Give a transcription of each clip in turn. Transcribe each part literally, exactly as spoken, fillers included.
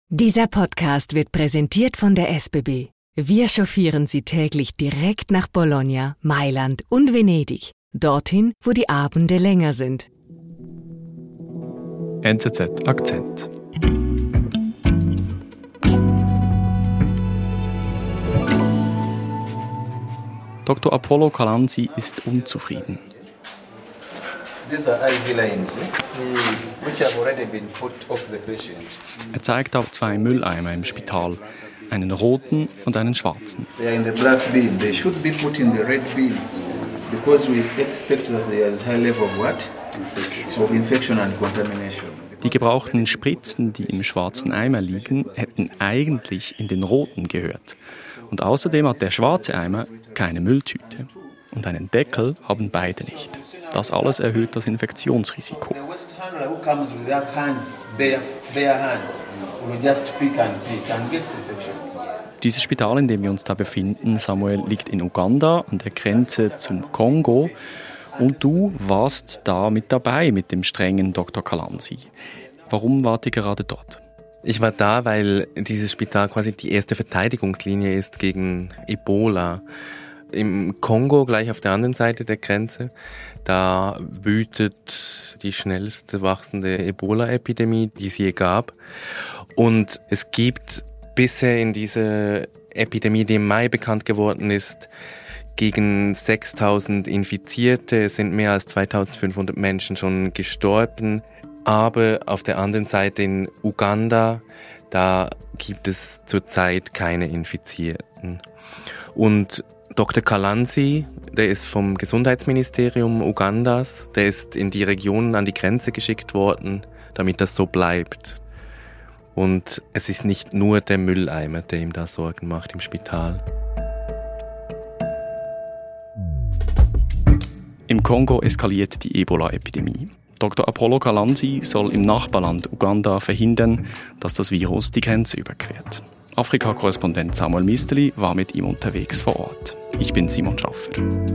Dieser Podcast wird präsentiert von der S B B. Wir chauffieren Sie täglich direkt nach Bologna, Mailand und Venedig. Dorthin, wo die Abende länger sind. N Z Z Akzent. Doktor Apollo Kalanzi ist unzufrieden. Er zeigt auf zwei Mülleimer im Spital, einen roten und einen schwarzen. Die gebrauchten Spritzen, die im schwarzen Eimer liegen, hätten eigentlich in den roten gehört. Und außerdem hat der schwarze Eimer keine Mülltüte. Und einen Deckel haben beide nicht. Das alles erhöht das Infektionsrisiko. Dieses Spital, in dem wir uns da befinden, Samuel, liegt in Uganda an der Grenze zum Kongo. Und du warst da mit dabei mit dem strengen Doktor Kalanzi. Warum wart ihr gerade dort? Ich war da, weil dieses Spital quasi die erste Verteidigungslinie ist gegen Ebola. Im Kongo, gleich auf der anderen Seite der Grenze, da wütet die schnellste wachsende Ebola-Epidemie, die es je gab. Und es gibt bisher in dieser Epidemie, die im Mai bekannt geworden ist, gegen sechstausend Infizierte. Es sind mehr als zweitausendfünfhundert Menschen schon gestorben. Aber auf der anderen Seite in Uganda, da gibt es zurzeit keine Infizierten. Und Doktor Kalanzi, der ist vom Gesundheitsministerium Ugandas, der ist in die Region an die Grenze geschickt worden, damit das so bleibt. Und es ist nicht nur der Mülleimer, der ihm da Sorgen macht im Spital. Im Kongo eskaliert die Ebola-Epidemie. Doktor Apollo Kalanzi soll im Nachbarland Uganda verhindern, dass das Virus die Grenze überquert. Afrika-Korrespondent Samuel Misteli war mit ihm unterwegs vor Ort. Ich bin Simon Schaffer.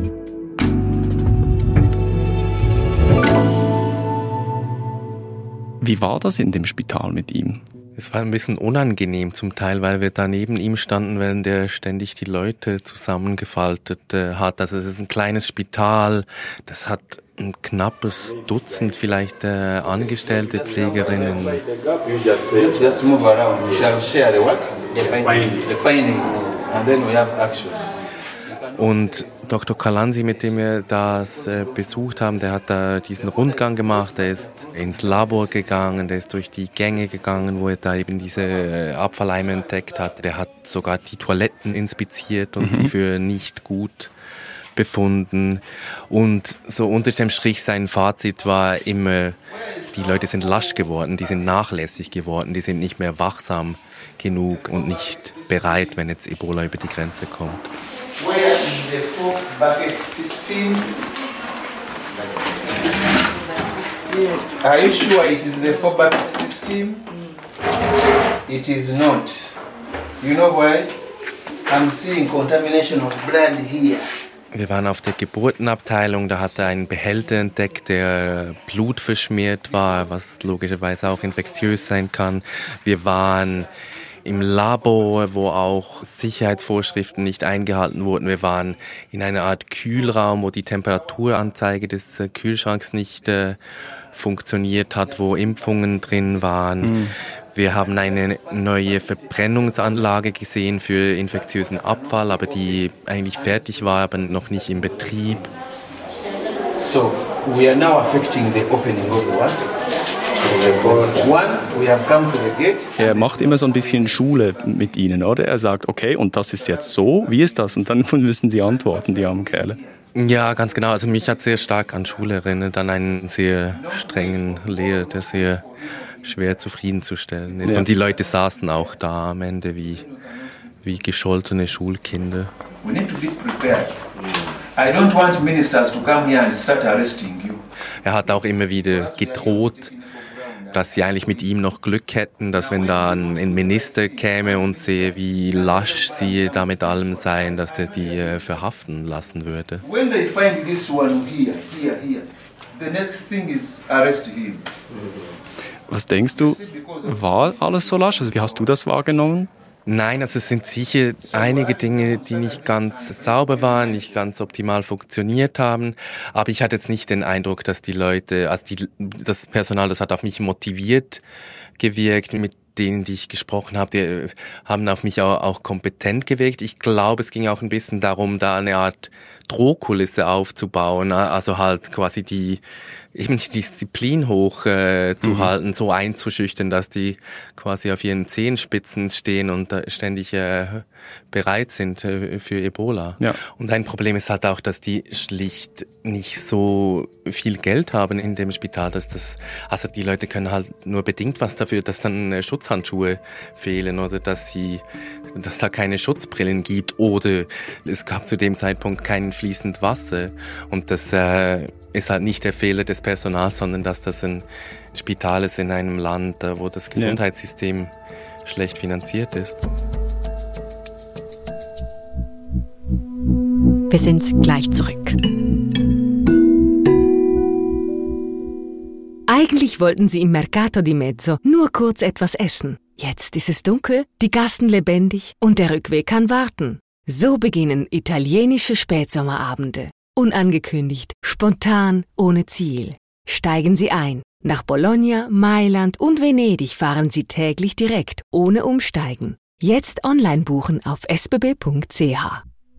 Wie war das in dem Spital mit ihm? Es war ein bisschen unangenehm zum Teil, weil wir da neben ihm standen, während er ständig die Leute zusammengefaltet äh, hat. Also es ist ein kleines Spital, das hat ein knappes Dutzend vielleicht äh, angestellte Pflegerinnen. Und Doktor Kalanzi, mit dem wir das äh, besucht haben, der hat da diesen Rundgang gemacht, der ist ins Labor gegangen, der ist durch die Gänge gegangen, wo er da eben diese äh, Abfalleimer entdeckt hat. Der hat sogar die Toiletten inspiziert und mhm. sie für nicht gut befunden. Und so unter dem Strich sein Fazit war immer, die Leute sind lasch geworden, die sind nachlässig geworden, die sind nicht mehr wachsam genug und nicht bereit, wenn jetzt Ebola über die Grenze kommt. Where is the four bucket system? Are you sure it is the four bucket system? It is not. You know why? I'm seeing contamination of blood here. Wir waren auf der Geburtenabteilung, da hat er einen Behälter entdeckt, der Blut verschmiert war, was logischerweise auch infektiös sein kann. Wir waren im Labor, wo auch Sicherheitsvorschriften nicht eingehalten wurden. Wir waren in einer Art Kühlraum, wo die Temperaturanzeige des äh, Kühlschranks nicht äh, funktioniert hat, wo Impfungen drin waren. Mhm. Wir haben eine neue Verbrennungsanlage gesehen für infektiösen Abfall, aber die eigentlich fertig war, aber noch nicht in Betrieb. So, we are now affecting the opening of the what? Er macht immer so ein bisschen Schule mit ihnen, oder? Er sagt, okay, und das ist jetzt so, wie ist das? Und dann müssen sie antworten, die armen Kerle. Ja, ganz genau. Also mich hat sehr stark an Schule erinnert, an einen sehr strengen Lehrer, der sehr schwer zufriedenzustellen ist. Ja. Und die Leute saßen auch da am Ende wie, wie gescholtene Schulkinder. We need to be prepared. I don't want ministers to come here and start arresting you. Er hat auch immer wieder gedroht, dass sie eigentlich mit ihm noch Glück hätten, dass wenn da ein Minister käme und sehe, wie lasch sie da mit allem seien, dass der die äh, verhaften lassen würde. When they find this one here, here, here, the next thing is arrest him. Was denkst du, war alles so lasch? Also wie hast du das wahrgenommen? Nein, also es sind sicher einige Dinge, die nicht ganz sauber waren, nicht ganz optimal funktioniert haben. Aber ich hatte jetzt nicht den Eindruck, dass die Leute, also die, das Personal, das hat auf mich motiviert gewirkt, mit denen, die ich gesprochen habe, die haben auf mich auch, auch kompetent gewirkt. Ich glaube, es ging auch ein bisschen darum, da eine Art Drohkulisse aufzubauen, also halt quasi die eben die Disziplin hoch äh, zu mhm. halten, so einzuschüchtern, dass die quasi auf ihren Zehenspitzen stehen und äh, ständig äh, bereit sind äh, für Ebola. Ja. Und ein Problem ist halt auch, dass die schlicht nicht so viel Geld haben in dem Spital, dass das, also die Leute können halt nur bedingt was dafür, dass dann äh, Schutzhandschuhe fehlen oder dass sie, dass da keine Schutzbrillen gibt oder es gab zu dem Zeitpunkt kein fließend Wasser und das äh, ist halt nicht der Fehler des Personals, sondern dass das ein Spital ist in einem Land, wo das Gesundheitssystem ja. schlecht finanziert ist. Wir sind gleich zurück. Eigentlich wollten sie im Mercato di Mezzo nur kurz etwas essen. Jetzt ist es dunkel, die Gassen lebendig und der Rückweg kann warten. So beginnen italienische Spätsommerabende. Unangekündigt, spontan, ohne Ziel. Steigen Sie ein. Nach Bologna, Mailand und Venedig fahren Sie täglich direkt, ohne Umsteigen. Jetzt online buchen auf s b b punkt c h.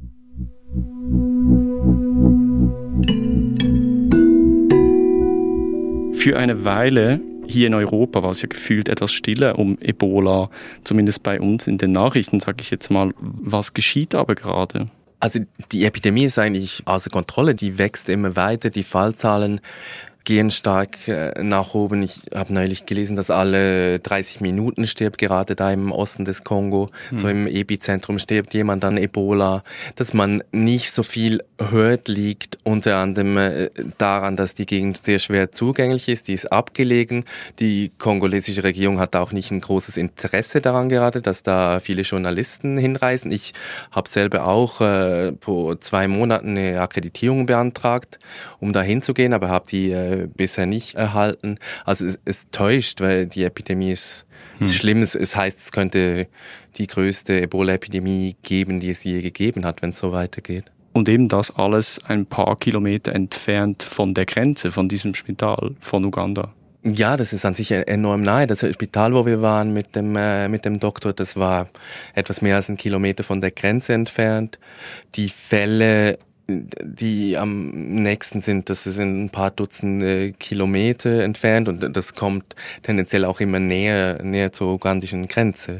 Für eine Weile hier in Europa war es ja gefühlt etwas stiller um Ebola, zumindest bei uns in den Nachrichten, sage ich jetzt mal. Was geschieht aber gerade? Also die Epidemie ist eigentlich außer Kontrolle, die wächst immer weiter, die Fallzahlen gehen stark äh, nach oben. Ich habe neulich gelesen, dass alle dreißig Minuten stirbt, gerade da im Osten des Kongo, mhm. so im Epizentrum stirbt jemand an Ebola. Dass man nicht so viel hört, liegt unter anderem äh, daran, dass die Gegend sehr schwer zugänglich ist, die ist abgelegen. Die kongolesische Regierung hat auch nicht ein großes Interesse daran gerade, dass da viele Journalisten hinreisen. Ich habe selber auch äh, vor zwei Monaten eine Akkreditierung beantragt, um da hinzugehen, aber habe die äh, bisher nicht erhalten. Also es, es täuscht, weil die Epidemie ist, hm. ist schlimm. Es, es heißt, es könnte die größte Ebola-Epidemie geben, die es je gegeben hat, wenn es so weitergeht. Und eben das alles ein paar Kilometer entfernt von der Grenze, von diesem Spital, von Uganda. Ja, das ist an sich enorm nahe. Das Spital, wo wir waren mit dem, äh, mit dem Doktor, das war etwas mehr als einen Kilometer von der Grenze entfernt. Die Fälle, die am nächsten sind, das sind ein paar Dutzend äh, Kilometer entfernt und das kommt tendenziell auch immer näher, näher zur ugandischen Grenze.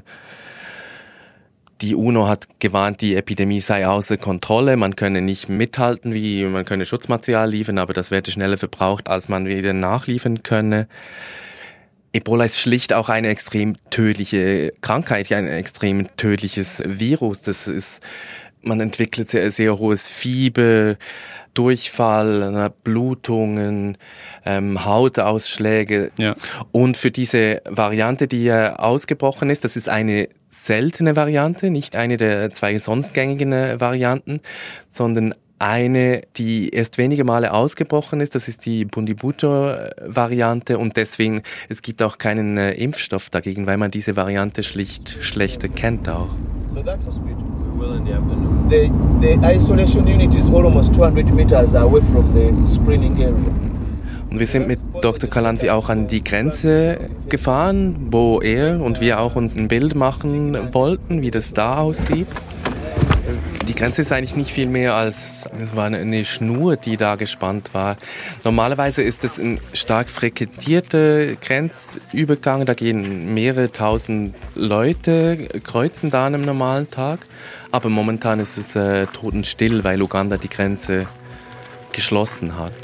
Die UNO hat gewarnt, die Epidemie sei außer Kontrolle, man könne nicht mithalten, wie man könne Schutzmaterial liefern, aber das werde schneller verbraucht, als man wieder nachliefern könne. Ebola ist schlicht auch eine extrem tödliche Krankheit, ein extrem tödliches Virus. Das ist Man entwickelt sehr, sehr hohes Fieber, Durchfall, Blutungen, ähm, Hautausschläge. Ja. Und für diese Variante, die ja ausgebrochen ist, das ist eine seltene Variante, nicht eine der zwei sonst gängigen Varianten, sondern eine, die erst wenige Male ausgebrochen ist, das ist die Bundibugyo-Variante und deswegen, es gibt auch keinen äh, Impfstoff dagegen, weil man diese Variante schlicht schlechter kennt auch. So that hospital, well in the afternoon. The, the isolation unit is almost two hundred meters away from the screening area. Und wir sind mit Doktor Kalanzi auch an die Grenze gefahren, wo er und wir auch uns ein Bild machen wollten, wie das da aussieht. Die Grenze ist eigentlich nicht viel mehr als, es war eine Schnur, die da gespannt war. Normalerweise ist es ein stark frequentierter Grenzübergang, da gehen mehrere tausend Leute, kreuzen da an einem normalen Tag. Aber momentan ist es äh, totenstill, weil Uganda die Grenze geschlossen hat.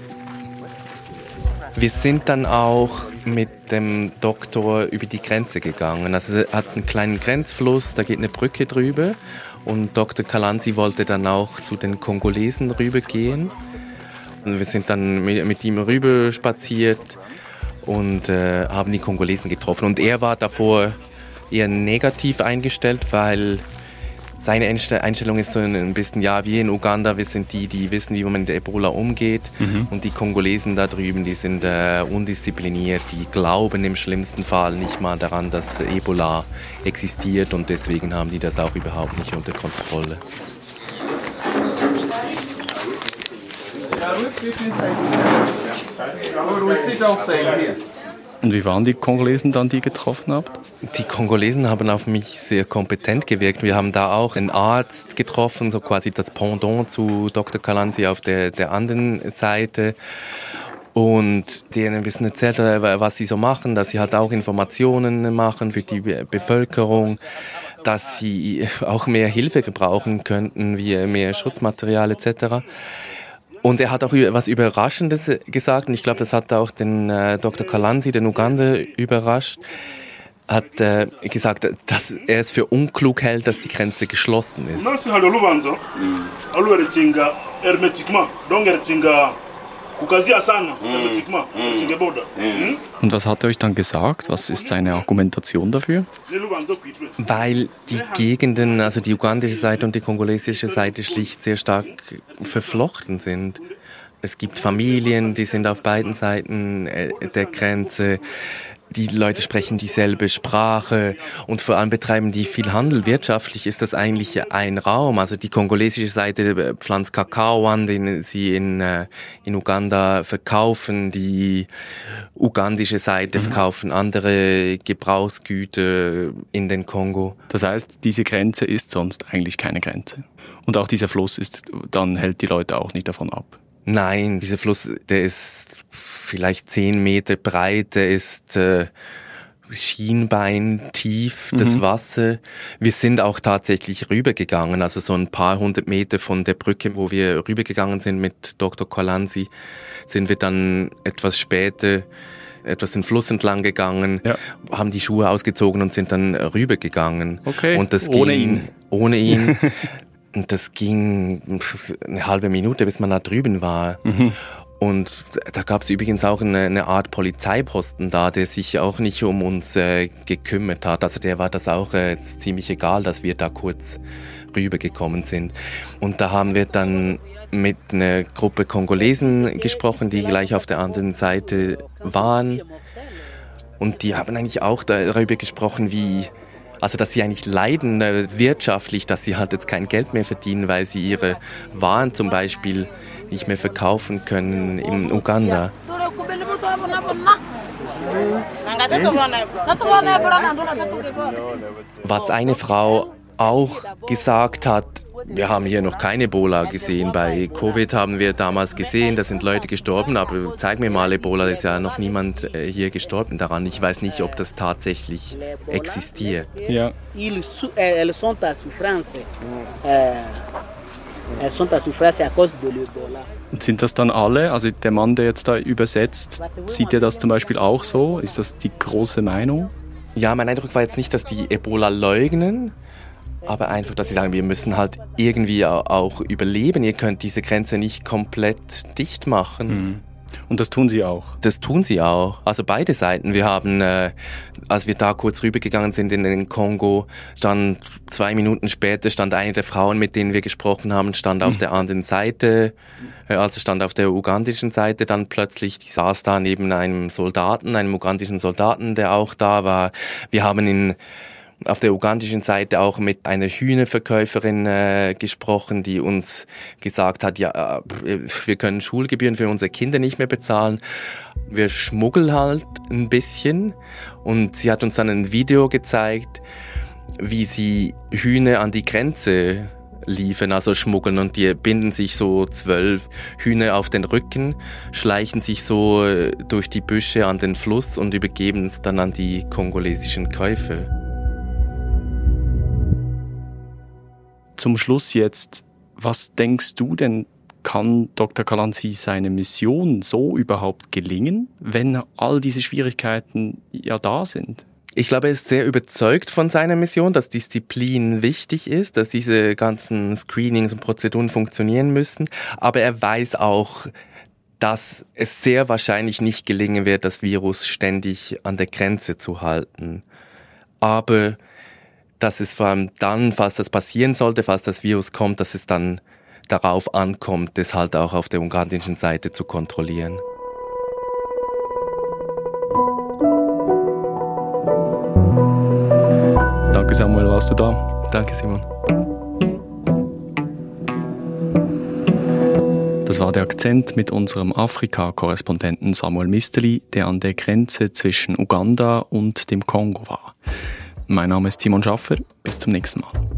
Wir sind dann auch mit dem Doktor über die Grenze gegangen. Also es hat einen kleinen Grenzfluss, da geht eine Brücke drüber. Und Doktor Kalanzi wollte dann auch zu den Kongolesen rübergehen. Und wir sind dann mit, mit ihm rüber spaziert und äh, haben die Kongolesen getroffen. Und er war davor eher negativ eingestellt, weil Seine Einstellung ist so ein bisschen, ja, wir in Uganda, wir sind die, die wissen, wie man mit Ebola umgeht. Mhm. Und die Kongolesen da drüben, die sind äh, undiszipliniert, die glauben im schlimmsten Fall nicht mal daran, dass Ebola existiert und deswegen haben die das auch überhaupt nicht unter Kontrolle. Und wie waren die Kongolesen dann, die ihr getroffen habt? Die Kongolesen haben auf mich sehr kompetent gewirkt. Wir haben da auch einen Arzt getroffen, so quasi das Pendant zu Doktor Kalanzi auf der, der anderen Seite. Und denen ein bisschen erzählt, was sie so machen, dass sie halt auch Informationen machen für die Bevölkerung, dass sie auch mehr Hilfe gebrauchen könnten, wie mehr Schutzmaterial et cetera. Und er hat auch etwas Überraschendes gesagt, und ich glaube, das hat auch den äh, Doktor Kalanzi, den Uganda, überrascht. Hat äh, gesagt, dass er es für unklug hält, dass die Grenze geschlossen ist. Und was hat er euch dann gesagt? Was ist seine Argumentation dafür? Weil die Gegenden, also die ugandische Seite und die kongolesische Seite, schlicht sehr stark verflochten sind. Es gibt Familien, die sind auf beiden Seiten der Grenze. Die Leute sprechen dieselbe Sprache und vor allem betreiben die viel Handel. Wirtschaftlich ist das eigentlich ein Raum. Also die kongolesische Seite pflanzt Kakao an, den sie in, in Uganda verkaufen. Die ugandische Seite mhm. verkaufen andere Gebrauchsgüter in den Kongo. Das heißt, diese Grenze ist sonst eigentlich keine Grenze. Und auch dieser Fluss ist, dann hält die Leute auch nicht davon ab. Nein, dieser Fluss, der ist vielleicht zehn Meter breit, der ist äh, schienbeintief, das mhm. Wasser. Wir sind auch tatsächlich rübergegangen, also so ein paar hundert Meter von der Brücke, wo wir rübergegangen sind mit Doktor Kalanzi, sind wir dann etwas später etwas den Fluss entlang gegangen, ja. haben die Schuhe ausgezogen und sind dann rübergegangen. Okay, und das ohne ging, ihn. Ohne ihn. Und das ging eine halbe Minute, bis man da drüben war. Mhm. Und da gab es übrigens auch eine, eine Art Polizeiposten da, der sich auch nicht um uns äh, gekümmert hat. Also der war das auch äh, ziemlich egal, dass wir da kurz rübergekommen sind. Und da haben wir dann mit einer Gruppe Kongolesen gesprochen, die gleich auf der anderen Seite waren. Und die haben eigentlich auch darüber gesprochen, wie... Also, dass sie eigentlich leiden äh, wirtschaftlich, dass sie halt jetzt kein Geld mehr verdienen, weil sie ihre Waren zum Beispiel nicht mehr verkaufen können in Uganda. Was eine Frau auch gesagt hat, wir haben hier noch kein Ebola gesehen. Bei Covid haben wir damals gesehen, da sind Leute gestorben, aber zeig mir mal Ebola, da ist ja noch niemand hier gestorben daran. Ich weiß nicht, ob das tatsächlich existiert. Ja. Und sind das dann alle? Also der Mann, der jetzt da übersetzt, sieht er das zum Beispiel auch so? Ist das die große Meinung? Ja, mein Eindruck war jetzt nicht, dass die Ebola leugnen, aber einfach, dass sie sagen, wir müssen halt irgendwie auch überleben. Ihr könnt diese Grenze nicht komplett dicht machen. Mhm. Und das tun sie auch? Das tun sie auch. Also beide Seiten. Wir haben, äh, als wir da kurz rübergegangen sind in den Kongo, dann zwei Minuten später stand eine der Frauen, mit denen wir gesprochen haben, stand auf mhm. der anderen Seite. Äh, also stand auf der ugandischen Seite dann plötzlich. Die saß da neben einem Soldaten, einem ugandischen Soldaten, der auch da war. Wir haben in auf der ugandischen Seite auch mit einer Hühnerverkäuferin äh, gesprochen, die uns gesagt hat, ja, wir können Schulgebühren für unsere Kinder nicht mehr bezahlen. Wir schmuggeln halt ein bisschen. Und sie hat uns dann ein Video gezeigt, wie sie Hühner an die Grenze liefern, also schmuggeln, und die binden sich so zwölf Hühner auf den Rücken, schleichen sich so durch die Büsche an den Fluss und übergeben es dann an die kongolesischen Käufer. Zum Schluss jetzt, was denkst du denn, kann Doktor Kalanzi seine Mission so überhaupt gelingen, wenn all diese Schwierigkeiten ja da sind? Ich glaube, er ist sehr überzeugt von seiner Mission, dass Disziplin wichtig ist, dass diese ganzen Screenings und Prozeduren funktionieren müssen. Aber er weiß auch, dass es sehr wahrscheinlich nicht gelingen wird, das Virus ständig an der Grenze zu halten. Aber dass es vor allem dann, falls das passieren sollte, falls das Virus kommt, dass es dann darauf ankommt, das halt auch auf der ugandischen Seite zu kontrollieren. Danke Samuel, warst du da? Danke Simon. Das war der Akzent mit unserem Afrika-Korrespondenten Samuel Misteli, der an der Grenze zwischen Uganda und dem Kongo war. Mein Name ist Simon Schaffer. Bis zum nächsten Mal.